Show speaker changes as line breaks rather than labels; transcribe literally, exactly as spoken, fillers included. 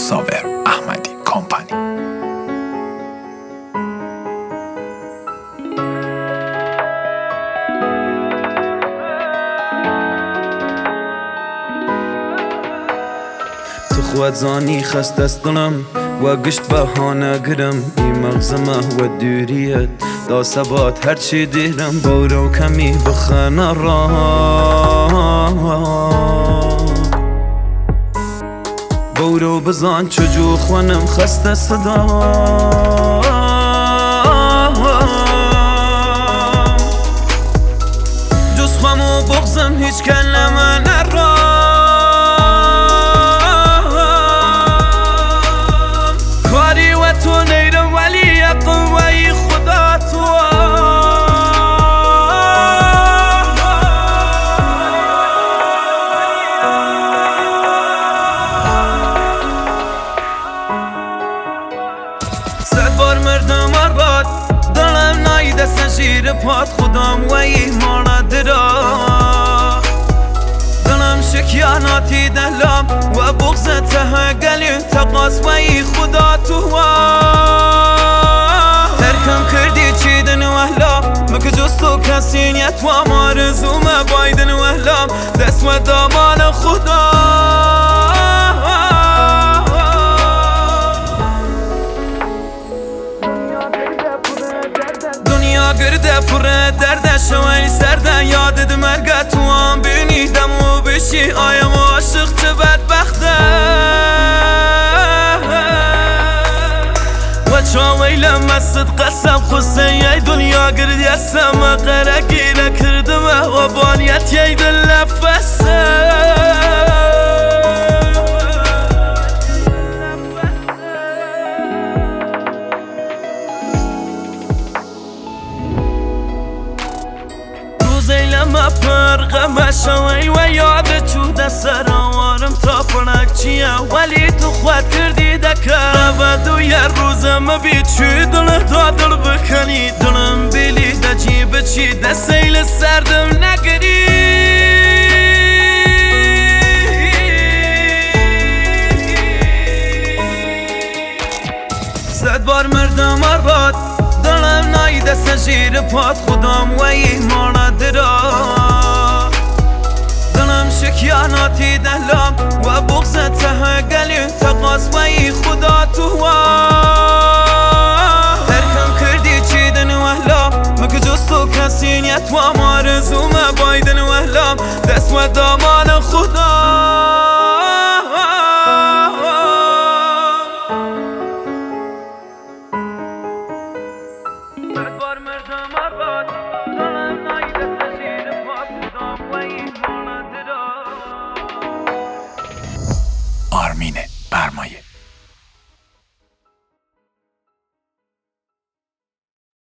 صابر احمدی کمپانی.
تو خود زانی خست است دلم و گشت بهانه گرم این مغزمه و دوریت دا ثبات هرچی دیرم برو کمی بخنه را برو بزن چجو خونم خسته صدا جز خم و بغزم هیچ کلمه نرا کاری و تو نیرم ولی قوی خدا تو صد بار مردم ارباد دلم نایده سنشیر پاد خودم و ایمانه درا دلم شکیاناتی دلم و بغض ته گلی تقاس و ای خدا تو ترکم کردی چیدن وحلا مکه جز تو کسی نیت و مارزوم بایدن وحلا دست و دامان خدا دنیا گرده پره درده شوی سرده یادت مرگه تو هم بینیدم و بشی آیم عاشق چه بدبخته و چاویلم مست قسم خسته یای دنیا گردی اسم قره گیره کردم و بانیت یای دل نفسه زیلم پرغم شوی و یاد چوده سرآوارم تا پرک چیه ولی تو خود کردی دکر و دو یه روزم بی چی دل تا دل بکنی دلم بیلی دا جیب چی ده سیل سردم نگری صد بار مردم ارباد دلم نایده سنشیر پاد خودم و ایمانه درا دلم شکیاناتی دلم و بغض ته گلی تقاس و ای خدا تو ترکم کردی چیدن وحلا مکه جز تو کسی نیت و مارزوم بایدن وحلا دست و دامان خدا صد بار مردم ارباد دلم نایده سنشیر پاد خودم و ایمانه درا
آرمین برمایه.